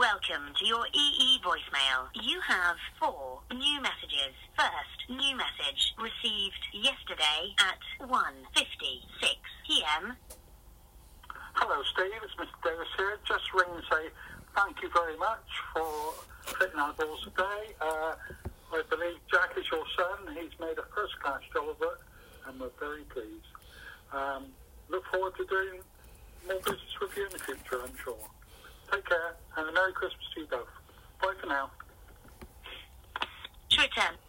Welcome to your EE voicemail. You have 4 new messages. First new message received yesterday at 1:56 p.m. Hello, Steve. It's Mr. Davis here. Just ring and say thank you very much for fitting our balls today. I believe Jack is your son. He's made a first-class job of it, and we're very pleased. Look forward to doing more business with you in the future, I'm sure. Take care, and a Merry Christmas to you both. Bye for now. To return.